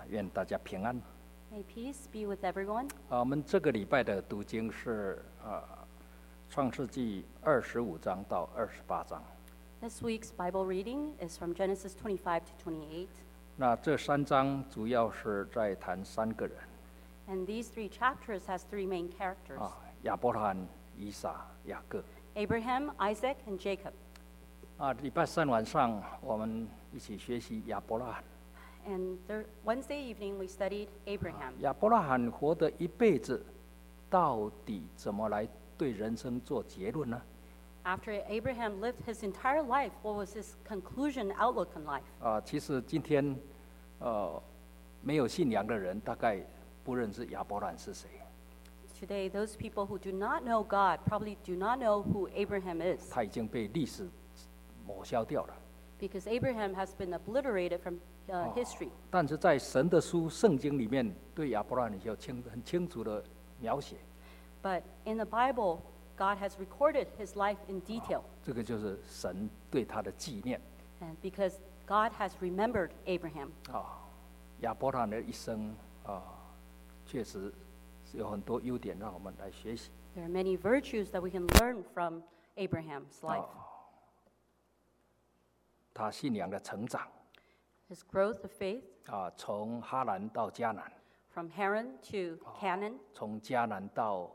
愿大家平安。 May peace be with everyone. 我们这个礼拜的读经是创世纪25章到28章。 This week's Bible reading is from Genesis 25 to 28. 那这3章主要是在谈3个人 And these 3 chapters has 3 main characters. 亚伯拉罕、以撒、雅各。 Abraham, Isaac, and Jacob. 礼拜3晚上我们一起学习亚伯拉罕。 And Wednesday evening we studied Abraham. 亚伯拉罕活的一辈子，到底怎么来对人生做结论呢？ After Abraham lived his entire life, what was his conclusion outlook on life? 其实今天没有信仰的人大概不认识亚伯拉罕是谁。 Today, those people who do not know God probably do not know who Abraham is. 他已经被历史抹消掉了。 Because Abraham has been obliterated from history. 但是在神的书圣经里面，对亚伯拉罕有很清楚的描写。 But in the Bible, God has recorded his life in detail. 这个就是神对他的纪念。 And because God has remembered Abraham. 亚伯拉罕的一生确实是有很多优点让我们来学习。 There are many virtues that we can learn from Abraham's life. 他信仰的成长 His growth of faith 从哈兰到迦南， from Haran to Canaan, 从迦南到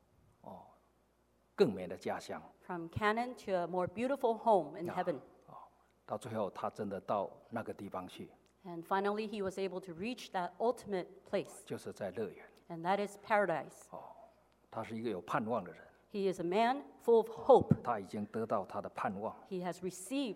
更美的家乡， from Canaan to a more beautiful home in heaven. 到最后他真的到那个地方去， And finally, he was able to reach that ultimate place, 就是在乐园。 and that is paradise. 他是一个有盼望的人， He is a man full of hope. 他已经得到他的盼望。 He has received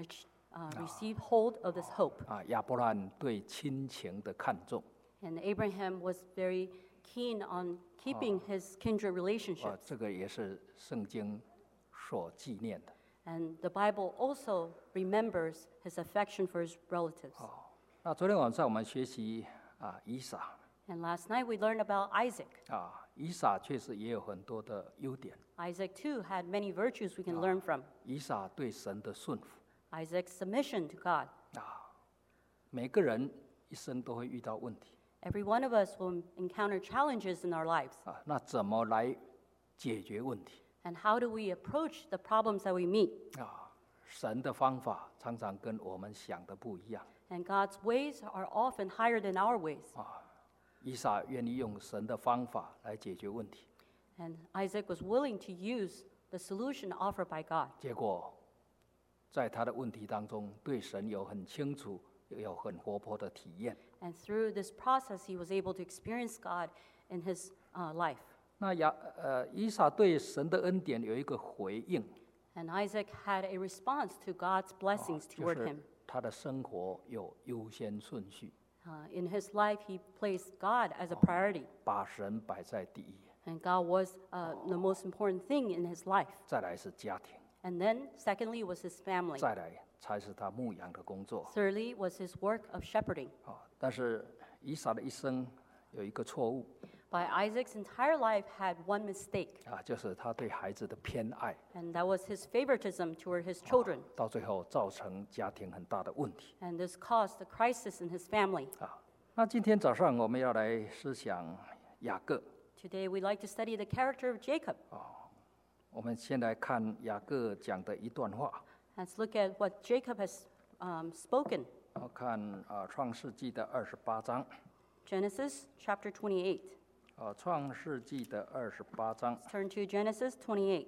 received hold of this hope. 亚伯拉罕对亲情的看重， And Abraham was very keen on keeping his kindred relationships. 这个也是圣经所纪念的。 And the Bible also remembers his affection for his relatives. 那昨天晚上我们学习以撒， And last night we learned about Isaac. 以撒确实也有很多的优点。 Isaac too had many virtues we can learn from. 以撒对神的顺服， Isaac's submission to God. 每个人一生都会遇到问题 Every one of us will encounter challenges in our lives. 那怎么来解决问题 And how do we approach the problems that we meet? 神的方法常常跟我们想的不一样 And God's ways are often higher than our ways. 以撒愿意用神的方法来解决问题， And Isaac was willing to use the solution offered by God. 结果在他的问题当中，对神有很清楚、有很活泼的体验。 And through this process, he was able to experience God in his life. 那以撒对神的恩典有一个回应， And Isaac had a response to God's blessings 就 toward 是 him. 他的生活有优先顺序， In his life, he placed God as a priority. 把神摆在第一， And God was the most important thing in his life. 再来是家庭， And then, secondly, was his family. 再来才是他牧羊的工作。 Thirdly, was his work of shepherding. 但是以撒的一生有一个错误 But Isaac's entire life had one mistake, 就是他对孩子的偏爱， and that was his favoritism toward his children. 到最后造成家庭很大的问题。 And this caused a crisis in his family. 那今天早上我们要来思想雅各。 Today, we'd like to study the character of Jacob. 我们先来看雅各讲的一段话， Let's look at what Jacob has spoken. 我看创世纪的28章， Genesis chapter 28. 创世纪的28章 Let's turn to Genesis 28,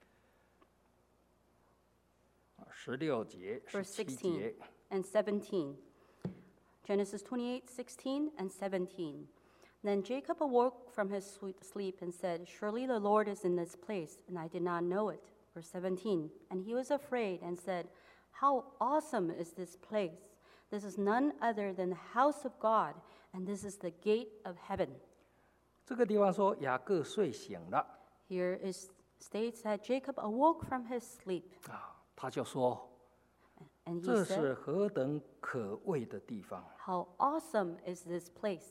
16节、 verse 17 节 16 and 17. Genesis 28, 16 and 17. Then Jacob awoke from his sleep and said, Surely the Lord is in this place, and I did not know it. Verse 17. And he was afraid and said, How awesome is this place! This is none other than the house of God, and this is the gate of heaven. 这个地方说雅各睡醒了 Here is states that Jacob awoke from his sleep, 他就说 and he 这 said, 是何等可畏的地方 How awesome is this place!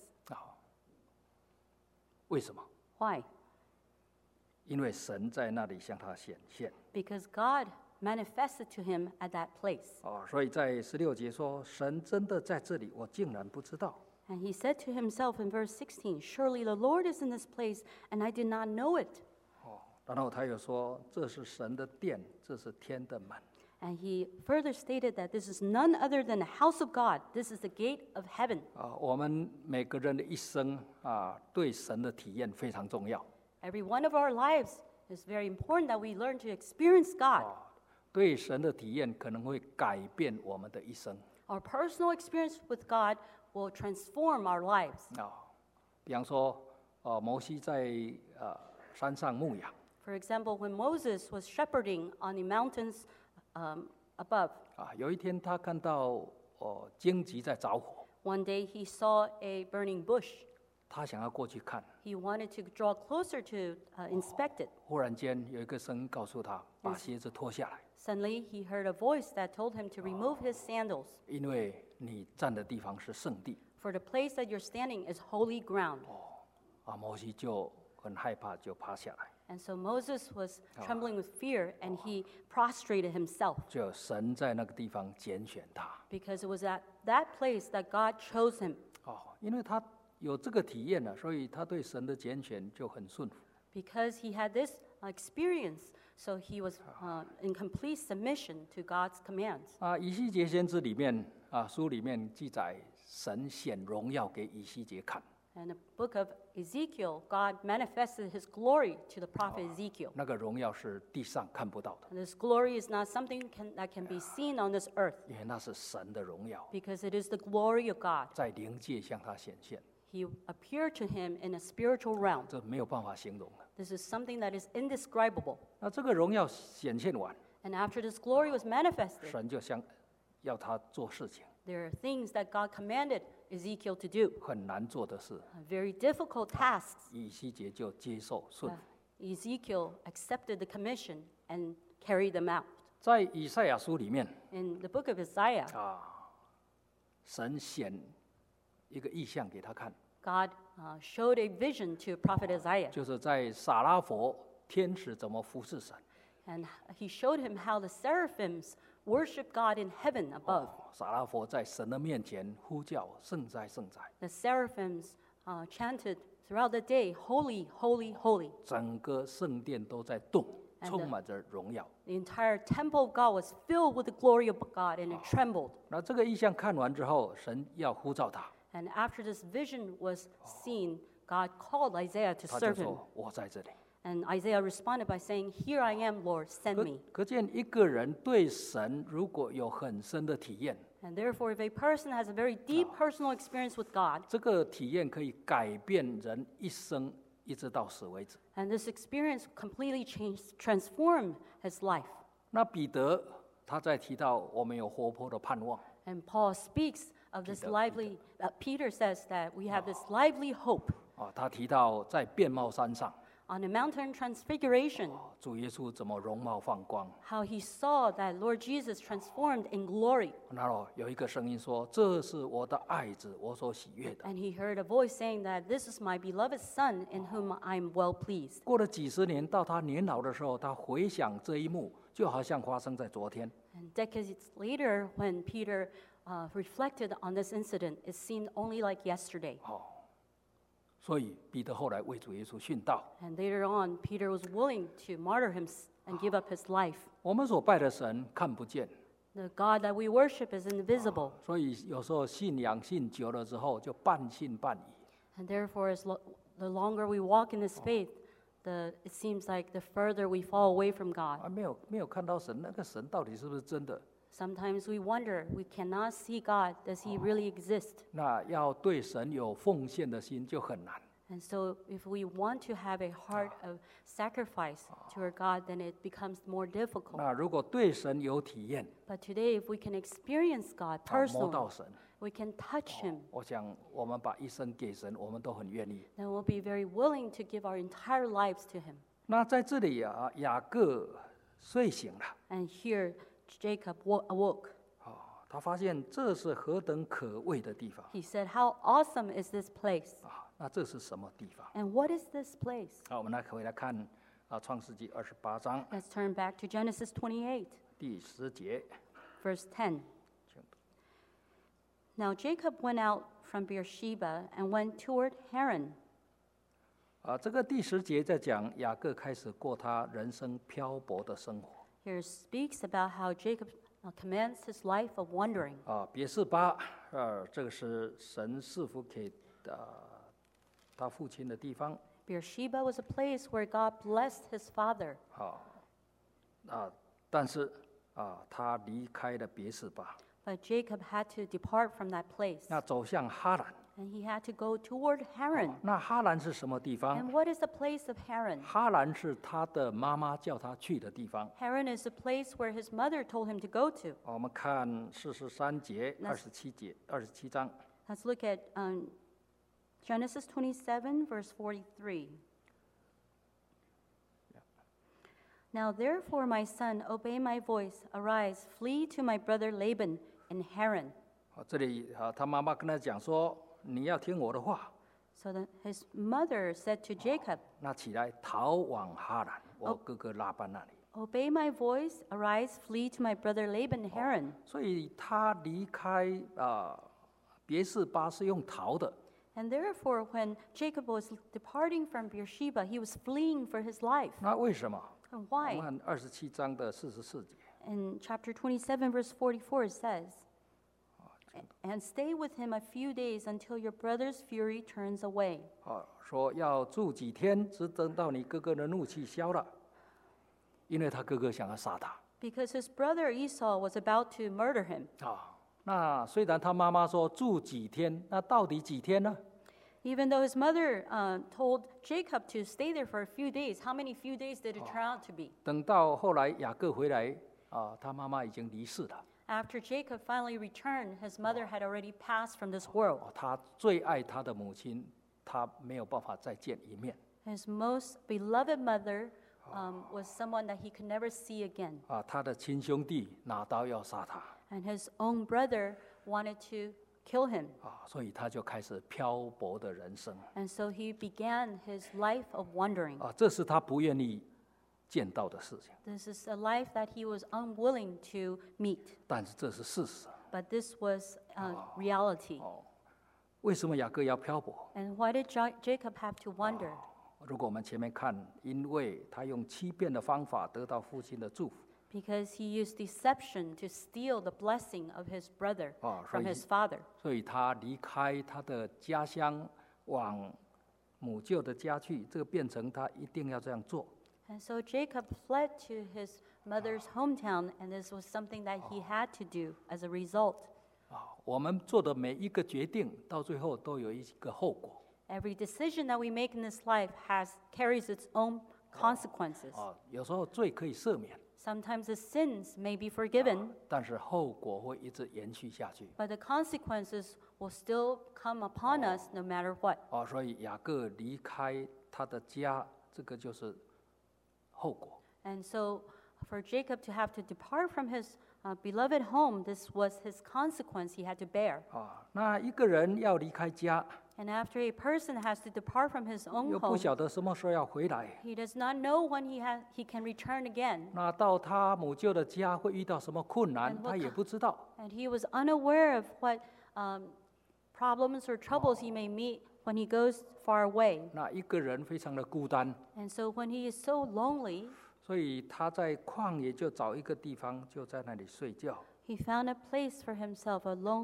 为什么？ Why? 因为神在那里向他显现 Because God manifested to him at that place. 所以在16节说神真的在这里，我竟然不知道。 And he said to himself in verse 16, Surely the Lord is in this place, and I did not know it. 然后他又说，这是神的殿，这是天的门。 And he further stated that this is none other than the house of God. This is the gate of heaven. 我们每个人的一生对神的体验非常重要。 Every one of our lives is very important that we learn to experience God. 对神的体验可能会改变我们的一生。 Our personal experience with God will transform our lives. 比方说，摩西在山上牧羊， For example, when Moses was shepherding on the mountains above, 有一天他看到荆棘在着火， one day he saw a burning bush. 他想要过去看， He wanted to draw closer to inspect it. 忽然间有一个声音告诉他，把鞋子脱下来， Suddenly, he heard a voice that told him to remove his sandals, 因为你站的地方是圣地。 for the place that you're standing is holy ground. 摩西就很害怕，就趴下来。 And so Moses was trembling with fear, and he prostrated himself 就神在那个地方拣选他， because it was at that place that God chose him. 因为他有这个体验了，所以他对神的拣选就很顺服。 Because he had this experience, so he was in complete submission to God's commands. 以西结先知里面书里面记载，神显荣耀给以西结看， In the book of Ezekiel, God manifested his glory to the prophet Ezekiel. 那个荣耀是地上看不到的， And this glory is not something that can be seen on this earth, 因为那是神的荣耀， because it is the glory of God. 在灵界向他显现， He appeared to him in a spiritual realm. 这没有办法形容的。 This is something that is indescribable. 那这个荣耀显现完， And after this glory was manifested, 神就要他做事情， there are things that God commanded Ezekiel to do, 很难做的事， very difficult tasks. 以西结就接受顺服。 Ezekiel accepted the commission and carried them out. 在以赛亚书里面， In the book of Isaiah, 神显一个意象给他看， God showed a vision to Prophet Isaiah, 就是在撒拉佛天使怎么服侍神。 and he showed him how the seraphims worship God in heaven above. 撒拉佛在神的面前呼叫圣哉圣哉， The seraphims chanted throughout the day, Holy, holy, holy. 整个圣殿都在动， And 充满着荣耀。 The entire temple of God was filled with the glory of God, and it trembled. 那这个意象看完之后，神要呼召他， And after this vision was seen, God called Isaiah to 他就 serve him. 说：“我在这里。 And Isaiah responded by saying, Here I am, Lord, send me. 可见一个人对神如果有很深的体验， And therefore, if a person has a very deep personal experience with God, 这个体验可以改变人一生，一直到死为止。 and this experience completely transformed his life. 那彼得他在提到我们有活泼的盼望， And Paul speaks of this lively, Peter says that we have this lively hope. 他提到在变貌山上， On the mountain transfiguration, 主耶稣怎么容貌放光。 how he saw that Lord Jesus transformed in glory. 然后有一个声音说：“这是我的爱子，我所喜悦的。 And he heard a voice saying that this is my beloved Son in whom I am well pleased. ” 过了几十年，到他年老的时候，他回想这一幕，就好像发生在昨天。 And decades later, when Peter reflected on this incident, it seemed only like yesterday. 所以彼得后来为主耶稣殉道。 And later on, Peter was willing to martyr him and give up his life. 我们所拜的神看不见， The God that we worship is invisible. 所以有时候信仰信久了之后，就半信半疑。 And therefore, the longer we walk in this faith, it seems like the further we fall away from God. 没有看到神，那个神到底是不是真的？ Sometimes we wonder, we cannot see God. Does he really exist? 那要对神有奉献的心就很难。 And so, if we want to have a heart of sacrifice to our God, then it becomes more difficult. 那如果对神有体验， But today, if we can experience God 摸到 personally, 神， we can touch him, 我想我们把一生给神，我们都很愿意。 then we'll be very willing to give our entire lives to him. 那在这里雅各睡醒了， And here, Jacob awoke. 他发现这是何等可畏的地方 He said, How awesome is this place? 那这是什么地方？ And what is this place? 好，我们回来看创世纪28章 Let's turn back to Genesis 28, 第10节。 verse 10. Now Jacob went out from Beersheba and went toward Haran. 这个第10节在讲雅各开始过他人生漂泊的生活。 Here speaks about how Jacob commenced his life of wandering. 别是巴，这个是神赐福给他父亲的地方。 Beersheba was a place where God blessed his father. 但是他离开了别是巴， But Jacob had to depart from that place. 那走向哈兰。 And he had to go toward Haran. 那哈兰是什么地方？ And what is the place of Haran? 哈兰是他的妈妈叫他去的地方。 Haran is a place where his mother told him to go to. 我们看43节、27章。 Let's look at Genesis 27, verse 43. Now therefore, my son, obey my voice. Arise, flee to my brother Laban in Haran. 这里他妈妈跟他讲说：“你要听我的话。” So his mother said to Jacob, 那起来逃往哈兰，我哥哥拉班那里。 Obey my voice. Arise, flee to my brother Laban in Haran. 所以他离开别是巴是用逃的。 And therefore, when Jacob was departing from Beersheba, he was fleeing for his life. 那为什么？ And 我 why? 们看27章的44节。 In chapter 27, verse 44, it says, And stay with him a few days until your brother's fury turns away. 说要住几天，直等到你哥哥的怒气消了，因为他哥哥想要杀他。 Because his brother Esau was about to murder him. 那虽然他妈妈说住几天，那到底几天呢？ Even though his mother told Jacob to stay there for a few days, how many few days did it turn out to be? 等到后来雅各回来，他妈妈已经离世了。 After Jacob finally returned, his mother had already passed from this world. 他最爱他的母亲，他没有办法再见一面。 His most beloved mother was someone that he could never see again. 他的亲兄弟拿刀要杀他。 And his own brother wanted to kill him. 所以他就开始漂泊的人生。 And so he began his life of wandering. 这是他不愿意见到的事情。 This is a life that he was unwilling to meet. 但是这是事实。 But this was reality. 为什么雅各要漂泊？ And why did Jacob have to wander? 如果我们前面看，因为他用欺骗的方法得到父亲的祝福。 Because he used deception to steal the blessing of his brother from his father. 所以他离开他的家乡，往母舅的家去，这个变成他一定要这样做。 And so Jacob fled to his mother's hometown, and this was something that he had to do as a result. 我们做的每一个决定，到最后都有一个后果。 Every decision that we make in this life carries its own consequences. 有时候罪可以赦免， Sometimes the sins may be forgiven, 但是后果会一直延续下去。 but the consequences will still come upon us no matter what. 所以雅各离开他的家，这个就是后果。 And so for Jacob to have to depart from his beloved home, this was his consequence he had to bear. 那一个人要离开家， And after a person has to depart from his own 又不 home, 晓得什么时候要回来。 he does not know when he can return again. 那到他母舅的家会遇到什么困难， And what 他也不知道。 And he was unaware of what problems or troubles he may meet when he goes far away. 那一个人非常的孤单， And so when he is so lonely, 所以他在旷野就找一个地方，就在那里睡觉。 he found a place for himself,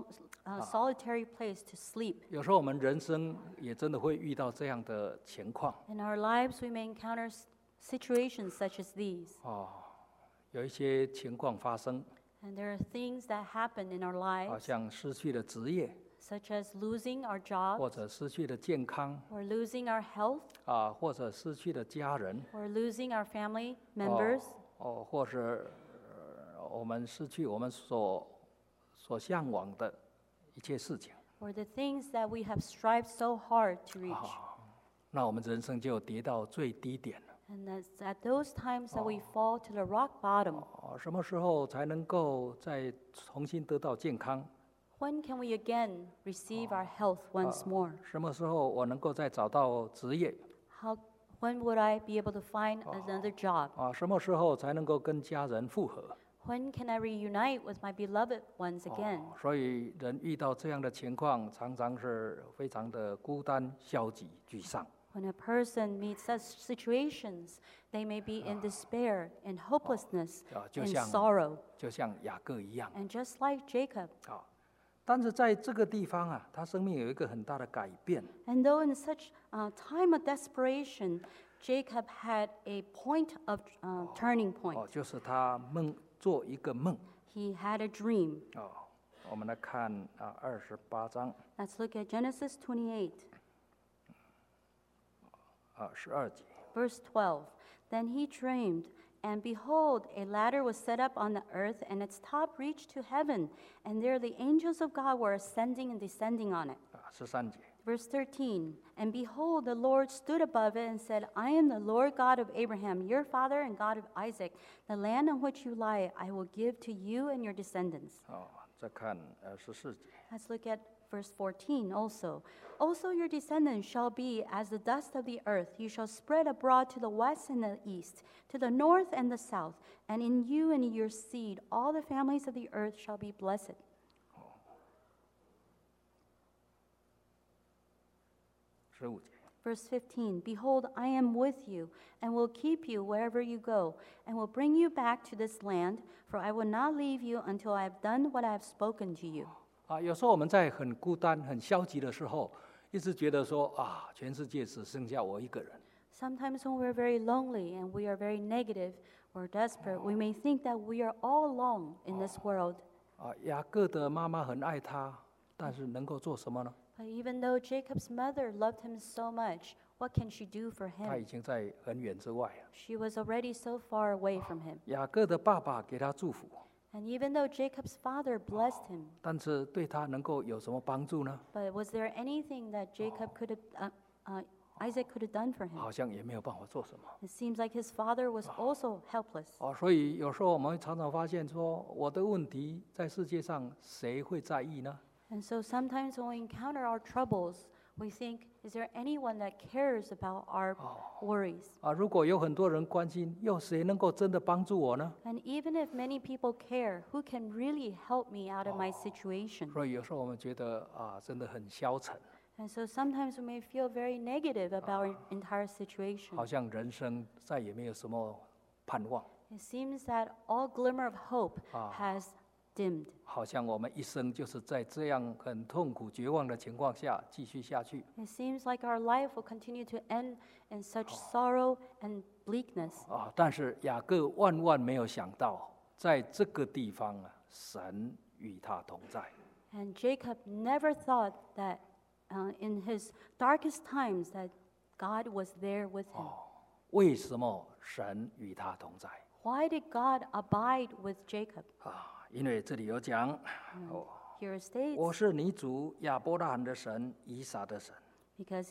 solitary place to sleep. 有时候我们人生也真的会遇到这样的情况。 In our lives, we may encounter situations such as these. 有一些情况发生， And there are things that happen in our 好 lives, 像失去了职业， such as losing our 或 job, 者失去了健康， or losing our health, 或者失去了家人， or losing our family members, 或者我们失去我们所向往的一切事情。 or the things that we have strived so hard to reach. 那我们人生就跌到最低点了。 And it's at those times that we fall to the rock bottom. 什么时候才能够再重新得到健康？ When can we again receive our health once more? 什么时候我能够再找到职业？ When would I be able to find another job? 什么时候才能够跟家人复合？ When can I reunite with my beloved ones again? 所以人遇到这样的情况，常常是非常的孤单、消极、沮丧。 When a person meets such situations, they may be in despair, in hopelessness, 就 in 像 sorrow, 就像雅各一样。 and just like Jacob. 但是在这个地方啊，他生命有一个很大的改变。 And though in such a time of desperation, Jacob had a point of turning point. 就是他做一个梦。 He had a dream. 我们来看28章 Let's look at Genesis 28, 12节。 verse 12. Then he dreamed, and behold, a ladder was set up on the earth, and its top reached to heaven, and there the angels of God were ascending and descending on it. 13节。 Verse 13, and behold, the Lord stood above it and said, I am the Lord God of Abraham, your father, and God of Isaac. The land on which you lie, I will give to you and your descendants. 再看14节。 Let's look at verse 14 also. Also your descendants shall be as the dust of the earth. You shall spread abroad to the west and the east, to the north and the south. And in you and in your seed, all the families of the earth shall be blessed. 15节。 Verse 15, behold, I am with you, and will keep you wherever you go, and will bring you back to this land, for I will not leave you until I have done what I have spoken to you. 有时候我们在很孤单、很消极的时候，一直觉得说全世界只剩下我一个人。 Sometimes when we're very lonely and we are very negative or desperate, we may think that we are all alone in this world. 雅各的妈妈很爱他，但是能够做什么呢？ But even though Jacob's mother loved him so much, what can she do for 他已 him? 经在很远之外了。 She was already so far away from him. 雅各的爸爸给他祝福， And even though Jacob's father blessed him, 但是对他能够有什么帮助呢？ but was there anything that Isaac could have done for him? 好像也没有办法做什么。 It seems like his father was also helpless. 所以有时候我们常常发现说，我的问题在世界上谁会在意呢？ And so sometimes when we encounter our troubles, we think, is there anyone that cares about our worries? 如果有很多人关心，又谁能够真的帮助我呢？ And even if many people care, who can really help me out of my situation? 所以有时候我们觉得真的很消沉， And so sometimes we may feel very negative about our entire situation. 好像人生再也没有什么盼望， It seems that all glimmer of hope has dimmed. 好像我们一生就是在这样很痛苦、绝望的情况下继续下去。 It seems like our life will continue to end in such sorrow and bleakness. 但是雅各万没有想到，在这个地方神与他同在。 And Jacob never thought that in his darkest times that God was there with him. 为什么神与他同在？ Why did God abide with Jacob? 因为这里有讲， Here it states, 我是你主亚伯拉罕的神，以撒的神。 because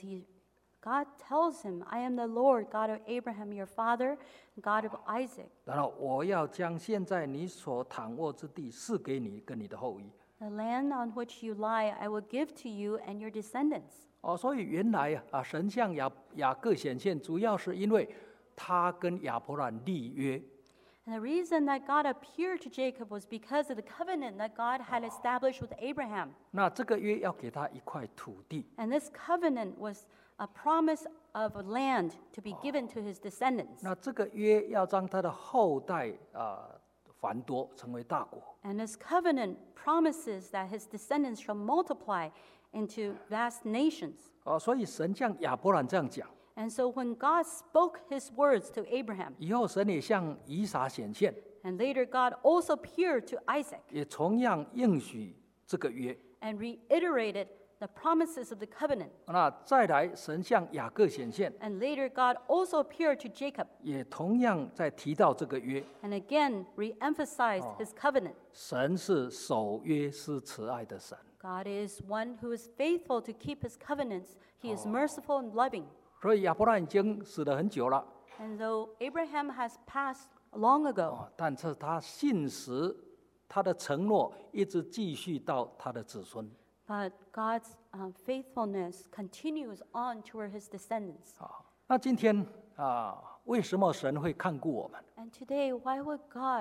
God tells him, I am the Lord, God of Abraham, your father, God of Isaac. 然后我要将现在你所躺卧之地赐给你跟你的后裔。 The land on which you lie, I will give to you and your descendants. 所以原来神向雅各显现，主要是因为他跟亚伯兰立约。 And the reason that God appeared to Jacob was because of the covenant that God had established with Abraham. 那这个约要给他一块土地， And this covenant was a promise of land to be given to his descendants. 那这个约要让他的后代繁多，成为大国。 And this covenant promises that his descendants shall multiply into vast nations. 所以神向亚伯兰这样讲， And so when God spoke his words to Abraham, 以后神也向以撒显现， and later God also appeared to Isaac 也同样应许这个约。 and reiterated the promises of the covenant. 那再来，神向雅各显现， And later God also appeared to Jacob 也同样在提到这个约。 and again re-emphasized his covenant. 神是守约施慈爱的神， God is one who is faithful to keep his covenants. He is merciful and loving. 所以亚伯兰已经死了很久了， And though Abraham has passed long ago, 但是他信实他的承诺，一直继续到他的子孙。 but God's faithfulness continues on toward his descendants. 那今天为什么神会看顾我们？ And today, why would God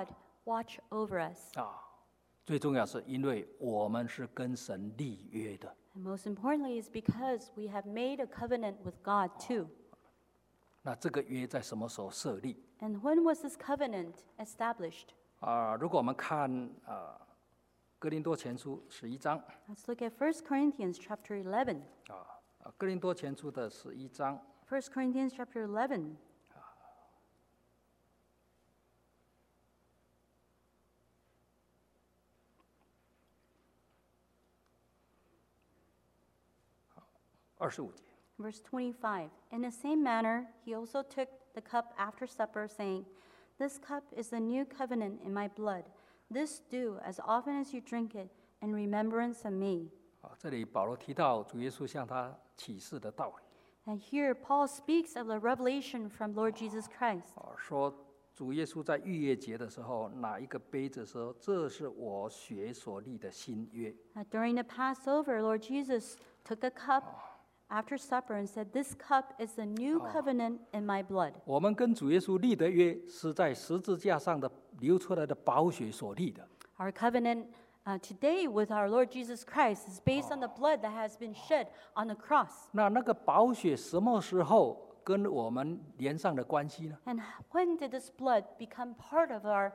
watch over us. 最重要是因为我们是跟神立约的。 And most importantly is because we have made a covenant with God too. 那这个约在什么时候设立？ And when was this covenant established? 如果我们看哥林多前书11章 Let's look at 1 Corinthians chapter 11. 哥林多前书的11章 1 Corinthians chapter 11. 25节。 Verse 25. In the same manner, he also took the cup after supper, saying, This cup is the new covenant in my blood. This do as often as you drink it in remembrance of me. 这里保罗提到主耶稣向他启示的道理， And here Paul speaks of the revelation from Lord Jesus Christ. 说主耶稣在逾越节的时候拿一个杯子说：“这是我血所立的新约。 During the Passover, Lord Jesus took a cup after supper and said, This cup is the new covenant in my blood. ” 我们跟主耶稣立的约是在十字架上的流出来的宝血所立的。 Our covenant today with our Lord Jesus Christ is based on the blood that has been shed on the cross. 那个宝血什么时候跟我们连上的关系呢？ And when did this blood become part of our,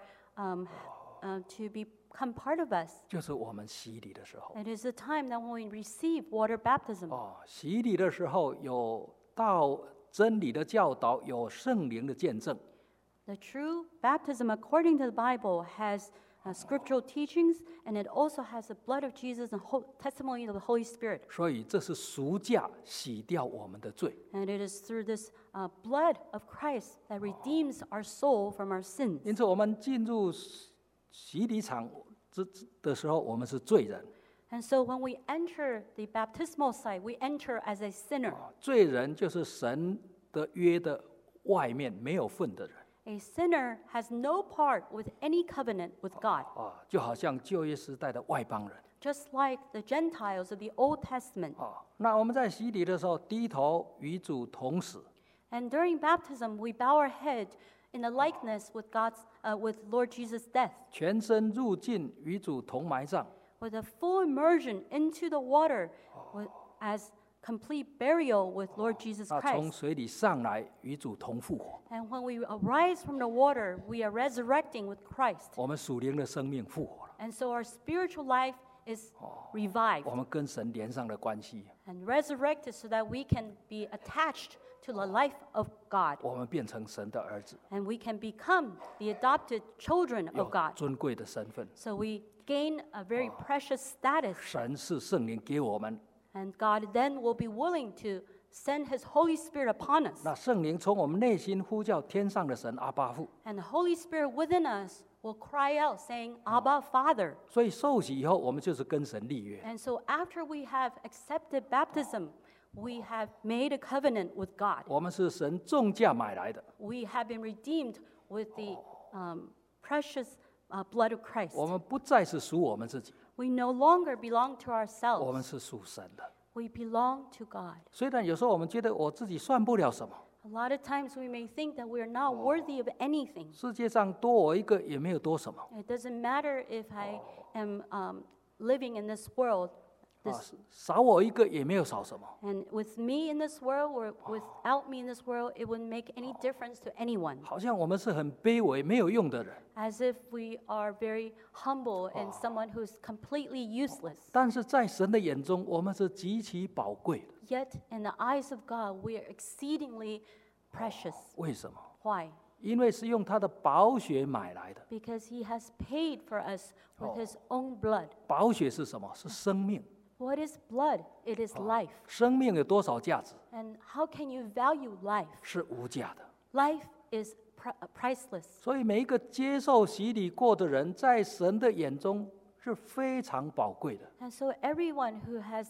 to become part of us? 就是我们洗礼的时候。 It is the time that when we receive water baptism. 洗礼的时候有道真理的教导，有圣灵的见证。 The true baptism, according to the Bible, has scriptural teachings, and it also has the blood of Jesus and testimony of the Holy Spirit. 所以这是赎价洗掉我们的罪。 And it is through this blood of Christ that redeems our soul from our sins. 因此，我们进入洗礼场的时候，我们是罪人。 And so when we enter the baptismal site, we enter as a sinner. 罪人就是神的约的外面没有份的人。 A sinner has no part with any covenant with God, 就好像旧约时代的外邦人。 just like the Gentiles of the Old Testament. 那我们在洗礼的时候，低头与主同死。 And during baptism, we bow our head in the likeness with with Lord Jesus' death, 全身入境与主同埋葬。 with a full immersion into the water, as complete burial with Lord Jesus 从 Christ. 水里上来与主同复活。 And when we arise from the water, we are resurrecting with Christ. 我们属灵的生命复活了， And so our spiritual life is revived 我们跟神连上的关系， and resurrected so that we can be attached to the life of God. 我们变成神的儿子， And we can become the adopted children 有 of God. 尊贵的身份。 So we gain a very precious status. 神是圣灵给我们， And God then will be willing to send His Holy Spirit upon us. 那圣灵从我们内心呼叫天上的神阿爸父。 And the Holy Spirit within us will cry out saying, Abba, Father. 所以受洗以后，我们就是跟神立约。 And so after we have accepted baptism, we have made a covenant with God. 我们是神重价买来的， We have been redeemed with the precious blood of Christ. 我们不再是属我们自己， We no longer belong to 我们 ourselves. 是属神的。 We belong to God. 虽然有时候我们觉得我自己算不了什么， A lot of times we may think that we are not worthy of anything. 世界上多我一个也没有多什么。 It doesn't matter if I am living in this world. 少我一个也没有少什么。 And with me in this world or without me in this world, it wouldn't make any difference to anyone. 好像我们是很卑微、没有用的人， As if we are very humble and someone who's completely useless. 但是在神的眼中，我们是极其宝贵的。 Yet in the eyes of God, we are exceedingly precious. 为什么？ Why? 因为是用他的宝血买来的。 Because He has paid for us with His own blood. 宝血是什么？是生命。 What is blood? It is life. 生命有多少价值？ And how can you value life? 是无价的。 Life is priceless. 所以每一个接受洗礼过的人，在神的眼中是非常宝贵的。 And so everyone who has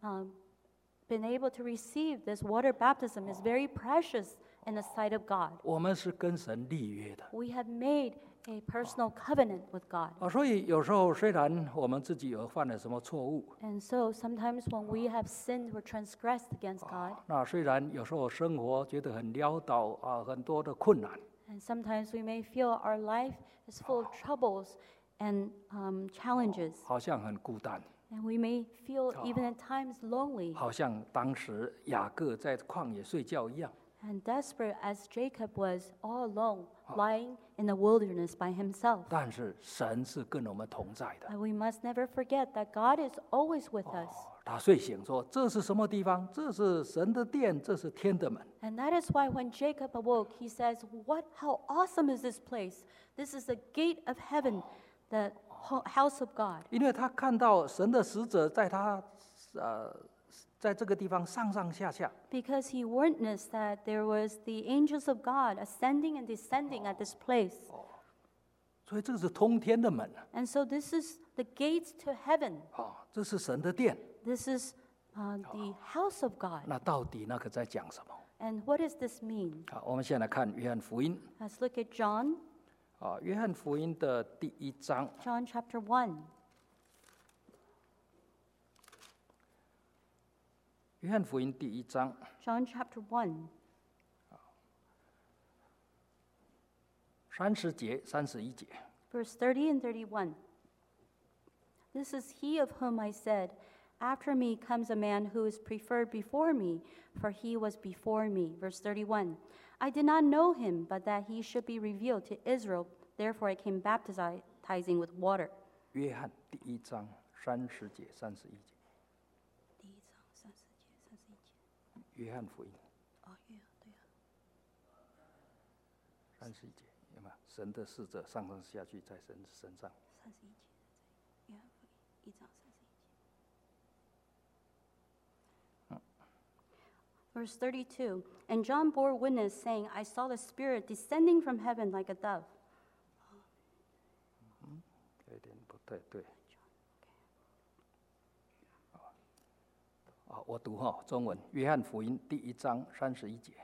been able to receive this water baptism is very precious in the sight of God. 我们是跟神立约的。 We have made a personal covenant with God. 所以有时候虽然我们自己有犯了什么错误， And so sometimes when we have sinned or transgressed against God, 那虽然有时候生活觉得很潦倒很多的困难， And sometimes we may feel our life is full of troubles and challenges. 好像很孤单， And we may feel even at times lonely 好像当时雅各在旷野睡觉一样。 and desperate as Jacob was all alone, lying in the wilderness by himself. 但是神是跟我们同在的。 But we must never forget that God is always with us. 他睡醒说：“这是什么地方？这是神的殿，这是天的门。 And that is why when Jacob awoke, he says, how awesome is this place? This is the gate of heaven, the house of God. ” 因为他看到神的使者在他在这个地方上上下下， Because he witnessed that there was the angels of God ascending and descending at this place. 所以这是通天的门 And so this is the gates to heaven. 这是神的殿。 This is the house of God. 那到底那个在讲什么？ And what does this mean? 好，我们先来看约翰福音 Let's look at John, 约翰福音的第1章， John chapter 1. 约翰福音第1章 John chapter 1, 30节、31节。 verse 30 and 31. This is he of whom I said, After me comes a man who is preferred before me, for he was before me. Verse 31. I did not know him, but that he should be revealed to Israel. Therefore I came baptizing with water. 约翰第1章30节、31节。约翰福音31节，有没有？神的使者上上下去在神身上。 Verse 32. And John bore witness, saying, I saw the Spirit descending from heaven like a dove. 有点不太对。我读中文，约翰福音第1章31节。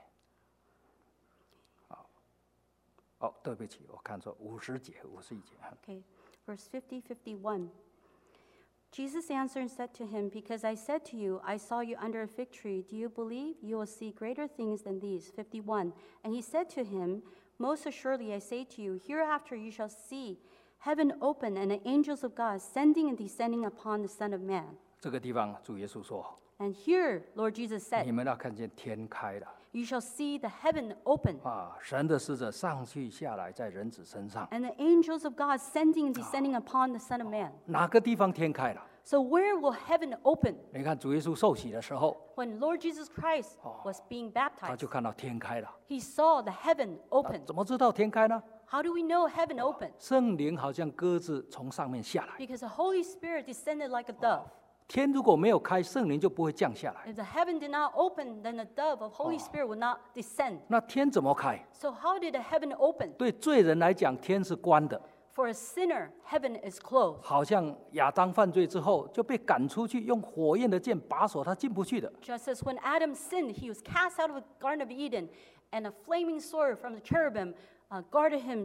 对不起，我看错，50节、51节。 Okay, verse 50, 51. Jesus answered and said to him, Because I said to you, I saw you under a fig tree, do you believe? You will see greater things than these. 51. And he said to him, Most assuredly I say to you, hereafter you shall see heaven open and the angels of God ascending and descending upon the Son of Man. 这个地方主耶稣说 And here, Lord Jesus：“ 你 said, 们要看见天开了 You shall see the heaven open, 神的使者上去下来在人子身上。 and the angels of God ascending and descending upon the Son of Man. 哪个地方天开了？ So where will heaven open? 你看主耶稣受洗的时候， When Lord Jesus Christ was being 他 baptized, 就看到天开了。 he saw the heaven open. 怎么知道天开呢？ How do we know heaven opened? 圣灵好像鸽子从上面下来。 Because the Holy Spirit descended like a dove. 天如果没有开，圣灵就不会降下来。 If the heaven did not open, then the dove of Holy Spirit would not descend. 那天怎么开？ So how did the heaven open? 对罪人来讲，天是关的， For a sinner, heaven is closed. 好像亚当犯罪之后就被赶出去，用火焰的剑把守，他进不去的。 Just as when Adam sinned, he was cast out of the Garden of Eden, and a flaming sword from the cherubim guarded him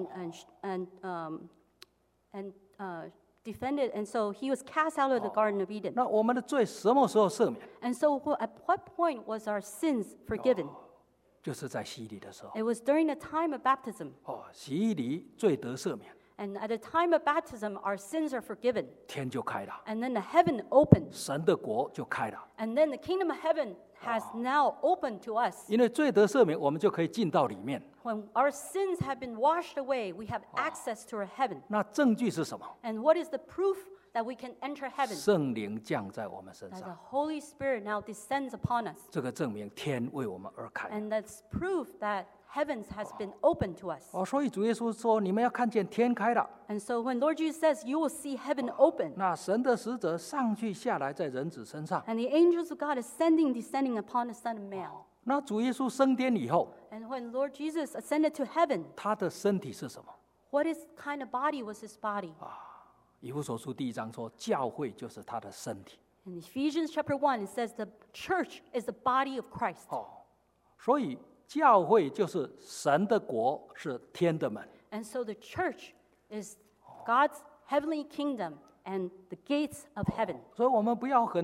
and defended, and so he was cast out of the Garden of Eden. 那我们的罪什么时候赦免？ And so at what point was our sins forgiven? 就是在洗礼的时候。 It was during the time of baptism. 洗礼罪得赦免， And at the time of baptism, our sins are forgiven. 天就开了， And then the heaven opens. 神的国就开了。 And then the kingdom of heaven has now opened to us. 因为罪得赦免，我们就可以进到里面。 When our sins have been washed away, we have access to our heaven. 那证据是什么？ And what is the proof that we can enter heaven? 圣灵降在我们身 That the 上， Holy Spirit now descends upon us. 这个证明天为我们而开。 And that's proof that heavens has been opened to us. 所以主耶稣说，你们要看见天开了。 And so when Lord Jesus says, you will see heaven open, 那神的使者上去下来在人子身上。 and the angels of God ascending, descending upon the Son of Man. 那主耶稣升天以后， And when Lord Jesus ascended to heaven, 他的身体是什么？ what kind of body was his body? 以弗所书第1章说，教会就是他的身体。 In Ephesians chapter 1, it says the church is the body of Christ. 所以教会就是神的国，是天的门。 And so the church is God's heavenly kingdom and the gates of heaven. 所以我们不要很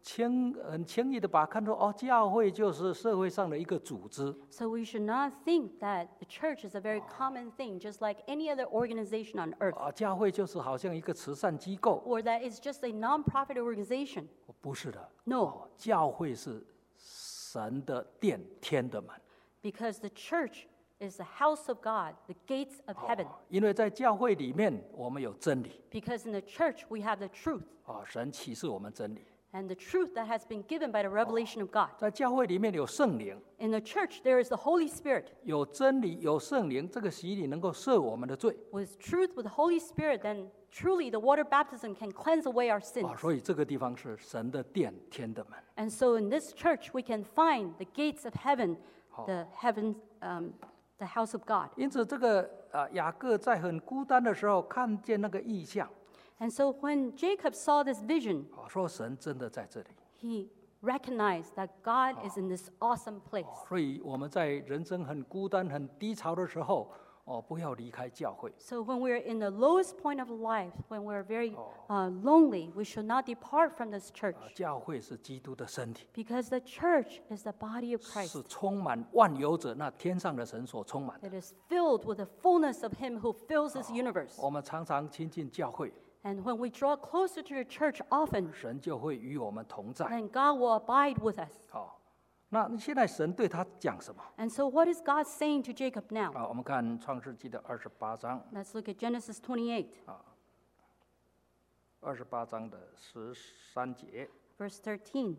很轻易的把它看作教会就是社会上的一个组织。 So we should not think that the church is a very common thing, just like any other organization on earth, 教会就是好像一个慈善机构， or that it's just a non-profit organization. 不是的。 No. 教会是神的殿，天的门。 Because the church is the house of God, the gates of heaven. 因为在教会里面，我们有真理。 Because in the church we have the truth, 神启示我们真理。 and the truth that has been given by the revelation of God. 在教会里面有圣灵， In the church there is the Holy Spirit. 有真理，有圣灵，这个洗礼能够赦我们的罪。 With truth, with the Holy Spirit, then truly the water baptism can cleanse away our sins. 所以这个地方是神的殿，天的门。 And so in this church we can find the gates of heaven, the house of God. 因此，这个雅各在很孤单的时候，看见那个异象， And so when Jacob saw this vision, 说神真的在这里。 he recognized that God is in this awesome place. 所以我们在人生很孤单、很低潮的时候，不要离开教会。 So when we're in the lowest point of life, when we're very lonely, we should not depart from this church. 教会是基督的身体， Because the church is the body of Christ. 是充满万有者那天上的神所充满的。 It is filled with the fullness of Him who fills this universe. 我们常常亲近教会， And when we draw closer to the church often, 神就会与我们同在。 then God will abide with us. 那现在神对他讲什么？ And so what is God saying to Jacob now? 我们看创世纪的28章， Let's look at Genesis 28, 28章的13节。 verse 13.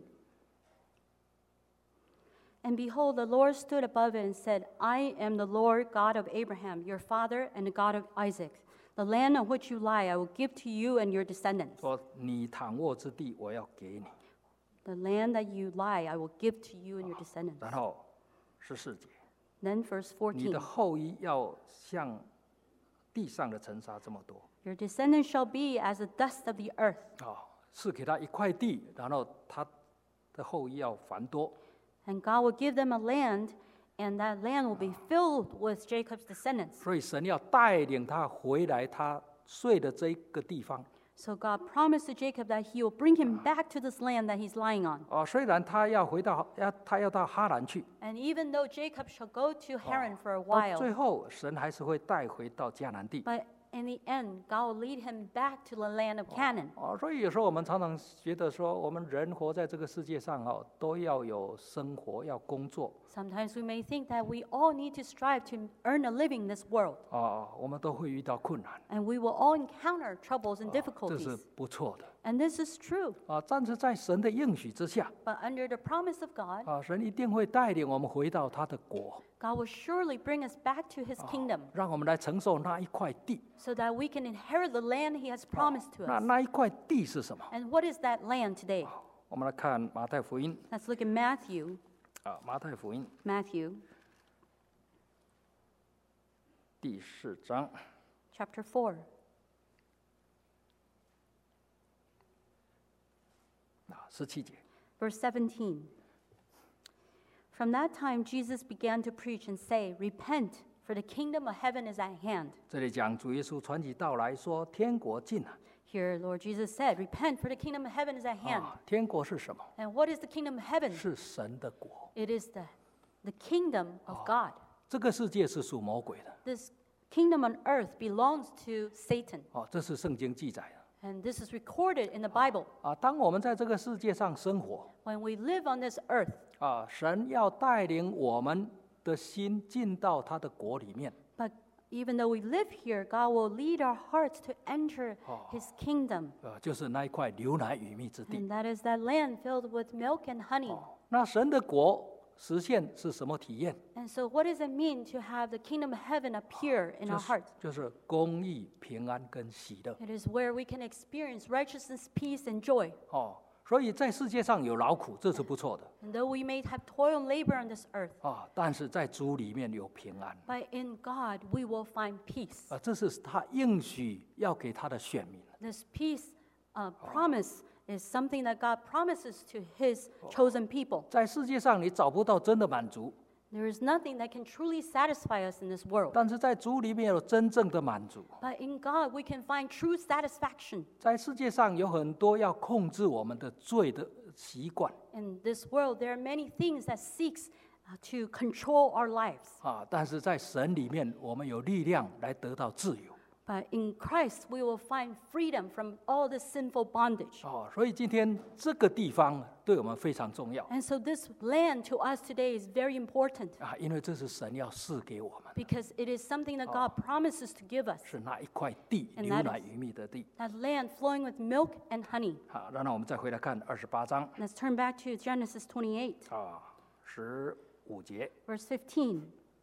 And behold, the Lord stood above it and said, I am the Lord God of Abraham, your father, and the God of Isaac. The land on which you lie I will give to you and your descendants. 说你躺卧之地，我要给你。 The land that you lie I will give to you and your descendants. 然后14节， Then verse 你的 14. 后裔要像地上的尘沙这么多。 Your descendants shall be as the dust of the earth. 是给他一块地，然后他的后裔要繁多。 And God will give them a land, and that land will be filled with Jacob's descendants. 所以神要带领他回来他睡的这个地方。 So God promised to Jacob that he will bring him back to this land that he's lying on. 虽然他要他要到哈兰去， And even though Jacob shall go to Haran for a 到最 while, 后神还是会带回到迦南地。 but in the end, God will lead him back to the land of Canaan. 所以有时候我们常常觉得说，我们人活在这个世界上都要有生活，要工作。 Sometimes we may think that we all need to strive to earn a living in this world, 我们都会遇到困难， and we will all encounter troubles and 这 difficulties. 是不错的。 And this is true. 但是在神的应许之下， But under the promise of God, 神一定会带领我们回到他的国， God will surely bring us back to his kingdom 让我们来承受那一块地。 so that we can inherit the land he has promised to us. 那一块地是什么？ And what is that land today? 我们来看马太福音 Let's look at Matthew. 马太福音 Matthew 第4章 chapter 4. 17节。 Verse 17. From that time, Jesus began to preach and say, Repent, for the kingdom of heaven is at hand. 这里讲主耶稣传起道来说，天国近了。 Here, Lord Jesus said, Repent, for the kingdom of heaven is at hand. 天国是什么？ And what is the kingdom of heaven? 是神的国。 It is the kingdom of God. 这个世界是属魔鬼的。 This kingdom on earth belongs to Satan. 这是圣经记载的。 And this is recorded in the Bible. 当我们在这个世界上生活， When we live on this earth, 神要带领我们的心进到他的国里面。 but even though we live here, God will lead our hearts to enter his kingdom. 就是那一块流奶与蜜之地。 And that is that land filled with milk and honey. 那神的国实现是什么体验？ And so what does it mean to have the kingdom of heaven appear in our hearts? 就是公义、平安跟喜乐。 It is where we can experience righteousness, peace, and joy. 所以在世界上有劳苦，这是不错的。 And though we may have toil and labor on this earth, 但是在主里面有平安。 but in God we will find peace. 这是他应许要给他的选民。 This peace promise is something that God promises to his chosen people. 在世界上你找不到真的满足， There is nothing that can truly satisfy us in this world. 但是在主里面有真正的满足。 But in God we can find true satisfaction. 在世界上有很多要控制我们的罪的习惯 In this world, there are many things that seeks to control our lives. 但是在神里面，我们有力量来得到自由。 But in Christ, we will find freedom from all this sinful bondage. 所以今天这个地方对我们非常重要 And so this land to us today is very important 因为这是神要赐给我们， because it is something that God promises to give us. 是那一块地 And 流 that 奶 is- 与蜜的地。 That land flowing with milk and honey. 好，那我们再回来看28章 Let's turn back to Genesis 28, 15节。 verse 15.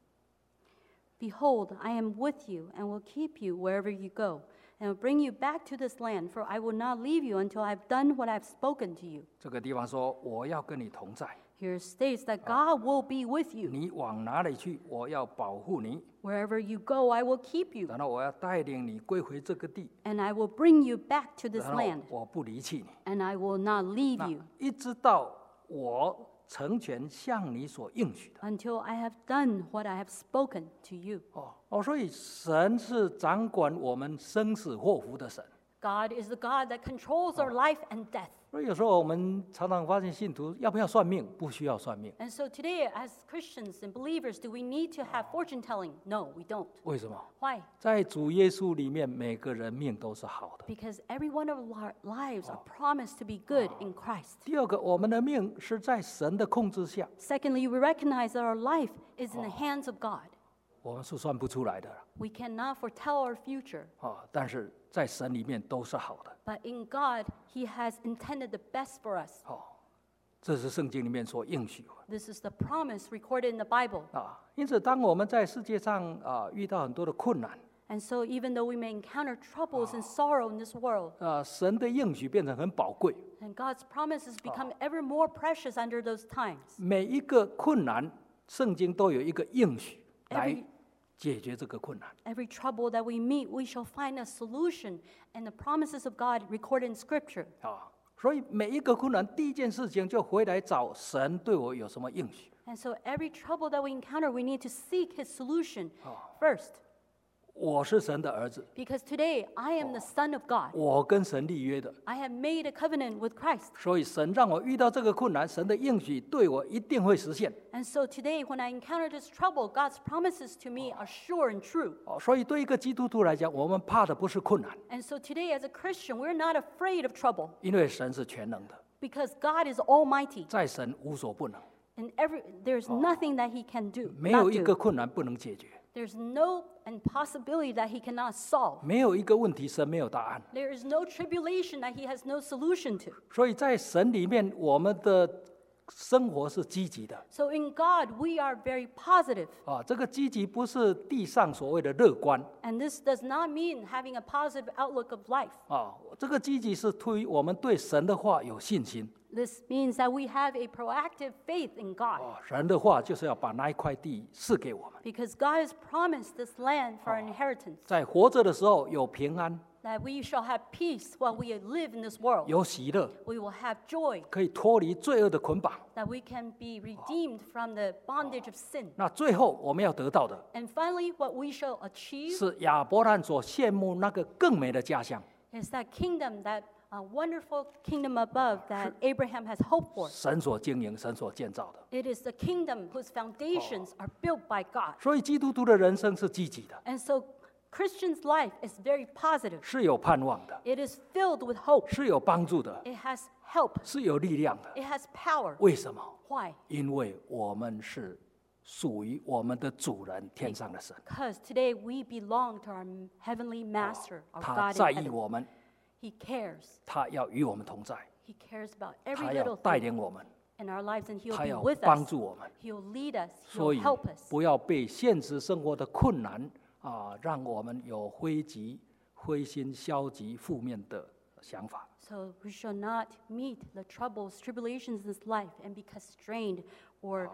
Behold, I am with you and will keep you wherever you go, and will bring you back to this land, for I will not leave you until I have done what I have spoken to you. 这个地方说，我要跟你同在， Here it states that God will be with you. 你往哪里去，我要保护你， Wherever you go, I will keep you, 然后我要带领你归回这个地， and I will bring you back to this 然后 land, 我不离弃你， and I will not leave 那 you 一直到我成全像你所应许的。 until I have done what I have spoken to you. 所以神是掌管我们生死祸福的神。 God is the God that controls our life and death. 所以有时候我们常常发现信徒要不要算命？不需要算命。 And so today, as Christians and believers, do we need to have fortune telling? No, we don't. 为什么？ Why? 在主耶稣里面，每个人命都是好的。 Because every one of our lives are promised to be good in Christ. 第二个，我们的命是在神的控制下， Secondly, we recognize that our life is in the hands of God. 我们是算不出来的。 We cannot foretell our future, 但是在神里面都是好的。 but in God, He has intended the best for us. 这是圣经里面所应许的。 This is the promise recorded in the Bible. 因此，当我们在世界上遇到很多的困难， And so, even though we may encounter troubles and sorrow in this world, 神的应许变成很宝贵。 and God's promises become ever more precious under those times. 每一个困难，圣经都有一个应许来 Every- 解决这个困难。 Every trouble that we meet, we shall find a solution, and the promises of God recorded in Scripture. 所以每一个困难，第一件事情就回来找神对我有什么应许。 And so, every trouble that we encounter, we need to seek His solution first. 我是神的儿子， Because today, I am the Son of God. 我跟神立约的， I have made a covenant with Christ. 所以神让我遇到这个困难，神的应许对我一定会实现。 And so, today, when I encounter this trouble, God's promises to me are sure and true. 所以对一个基督徒来讲，我们怕的不是困难， And so, today, as a Christian, we're not afraid of trouble 因为神是全能的， because God is almighty. 在神无所不能， And there's nothing that He can do. 没有 not 一个 do. 困难不能解决， There's no impossibility that He cannot solve. 没有一个问题神没有答案。 There is no tribulation that He has no solution to. 所以在神里面，我们的生活是积极的。 So in God, we are very positive. 这个积极不是地上所谓的乐观 And this does not mean having a positive outlook of life. 这个积极是推我们对神的话有信心 This means that we have a proactive faith in God 神的话就是要把那一块地赐给我们， because God has promised this land for our inheritance, 在活着的时候有平安， that we shall have peace while we live in this world. 有喜乐， We will have joy, 可以脱离罪恶的捆绑。 that we can be redeemed from the bondage of sin. 那最后我们要得到的 And finally, what we shall achieve 是亚伯兰所羡慕那个更美的家乡， is that kingdom, that wonderful kingdom above that Abraham has hoped for. 神所经营、神所建造的。 It is the kingdom whose foundations are built by God. 所以基督徒的人生是积极的， And so Christian's life is very positive. 是有盼望的， It is filled with hope. 是有帮助的， It has help. 是有力量的。 It has power. 为什么？ Why? 因为我们是属于我们的主人，天上的神， Because today we belong to our heavenly master, our 他 God 在 in 意 heaven. 我们， He cares. 他要与我们同在， He cares about every 他要 little 带 thing 领我们， in our lives, and He'll 他 be 要 with 帮 us. 助我们。 He'll lead us. 所 He'll 以 help us. 不要被现实生活的困难让我们有灰心、消极、负面的想法。 So we shall not meet the troubles, tribulations in this life and be constrained or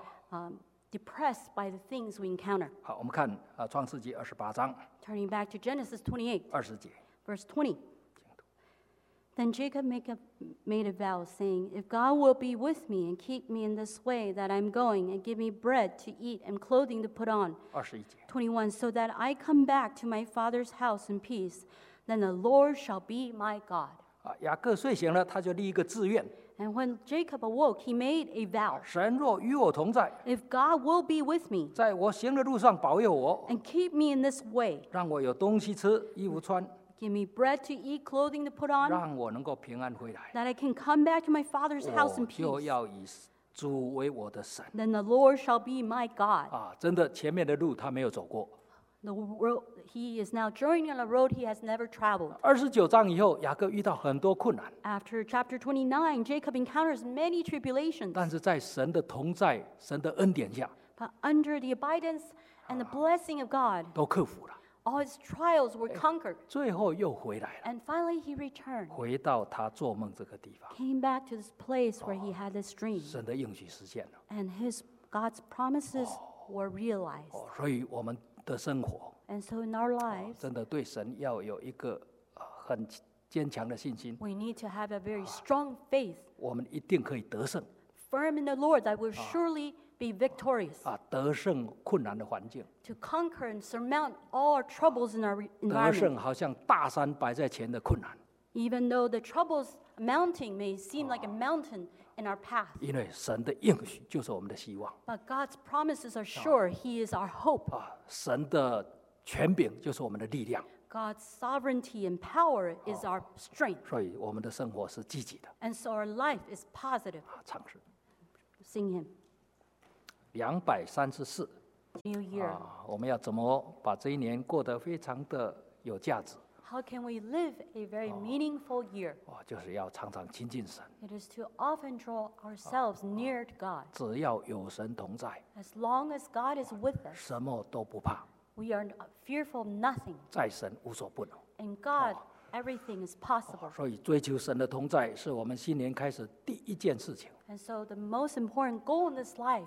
depressed by the things we encounter. 好，我们看创世纪28章 Turning back to Genesis 28, 20节。 verse 20. Then Jacob made a vow, saying, If God will be with me and keep me in this way that I'm going, and give me bread to eat and clothing to put on. 21节， 21. So that I come back to my father's house in peace, then the Lord shall be my God. 雅各睡醒了，他就立一个志愿： And when Jacob awoke, he made a vow. 神若与我同在， If God will be with me 在我行的路上保佑我， and keep me in this way, 让我有东西吃，衣服穿， give me bread to eat, clothing to put on, 让我能够平安回来， that I can come back to my father's house 我 in 就 peace, 要以主为我的神。 then the Lord shall be my God. 真的，前面的路他没有走过。 The road, he is now journeying on a road he has never traveled. 29章以后，雅各遇到很多困难， After chapter 29, Jacob encounters many tribulations, 但是在神的同在、神的恩典下， but under the abidance and the blessing of God, 都克服了， all his trials were conquered. 最后又回来了， And finally he returned, 回到他做梦这个地方， came back to this place where he had this dream, 神的应许实现了。 and God's promises were realized. 所以我们的生活 And so in our lives, 真的对神要有一个很坚强的信心， we need to have a very strong faith, 我们一定可以得胜 firm in the Lord, that we'll surely be victorious, 得胜困难的环境， to conquer and surmount all our troubles in our 得 environment. 胜好像大山摆在前的困难， Even though the troubles mounting may seem like a mountain in our path, 因为神的应许就是我们的希望 but God's promises are sure. He is our hope. 神的权柄就是我们的力量， God's sovereignty and power is our strength. 所以我们的生活是积极的。 And so our life is positive. 唱诗 Sing him. 234 New year. 我们要怎么把这一年过得非常的有价值？ How can we live a very meaningful year? 就是要常常亲近神， It is to often draw ourselves near to God. 只要有神同在， As long as God is with us, 什么都不怕， we are fearful of nothing. 在神无所不能。 In God, everything is possible. 所以追求神的同在是我们新年开始第一件事情。 And so the most important goal in this life,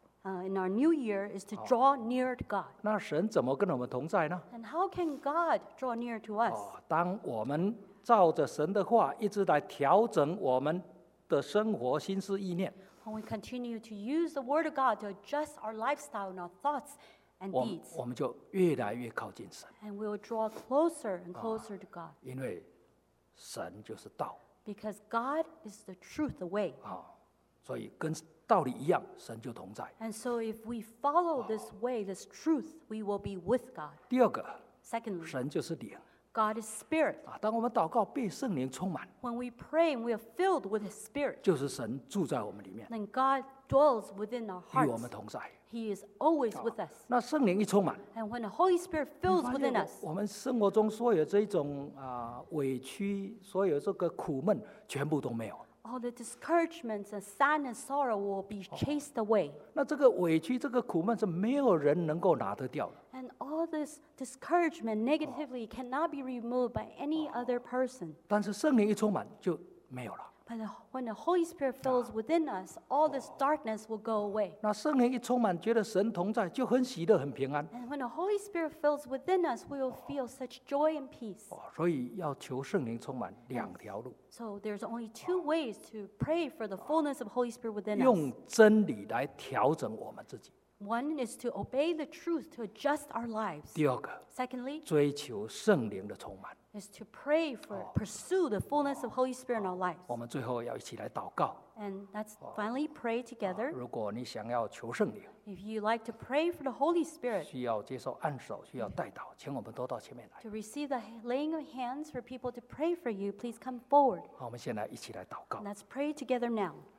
in our new year, is to draw near to God. 那神怎么跟我们同在呢？ And how can God draw near to us? 当我们照着神的话一直来调整我们的生活、心思、意念， When we continue to use the Word of God to adjust our lifestyle and our thoughts and 我 deeds, 我们就越来越靠近神， and we will draw closer and closer to God. 因为神就是道 Because God is the truth, the way. 所以跟道理一样，神就同在。 And so if we follow this way, this truth, we will be with God. 第二个， Secondly, 神就是灵 God is spirit. 当我们祷告被圣灵充满， When we pray and we are filled with His Spirit, 就是神住在我们里面， then God dwells within our 与我 hearts. 们同在。 He is always with us. 那圣灵一充满， And when the Holy Spirit 你 fills 发 within 现 us, 我们生活中所有这种委屈，所有这个苦闷，全部都没有。 all the discouragements and sadness, sorrow will be chased away. 那这个委屈、这个苦闷是没有人能够拿得掉的。 And all this discouragement negatively cannot be removed by any other person. 但是圣灵一充满就没有了。 But when the Holy Spirit fills within us, all this darkness will go away. 那圣灵一充满，觉得神同在，就很喜乐、很平安。 And when the Holy Spirit fills within us, we will feel such joy and peace. 所以要求圣灵充满两条路， So there's only two ways to pray for the fullness of Holy Spirit within us. 用真理来调整我们自己。 One is to obey the truth to adjust our lives. 第二个， Secondly, 追求圣灵的充满。 is to pray for, pursue the fullness of Holy Spirit in our lives. 我们最后要一起来祷告。 And let's finally pray together. 如果你想要求圣灵， If you like to pray for the Holy Spirit, 需要接受按手，需要代祷，请我们都到前面来。 to receive the laying of hands for people to pray for you, please come forward. 好，我们先来一起来祷告 Let's pray together now.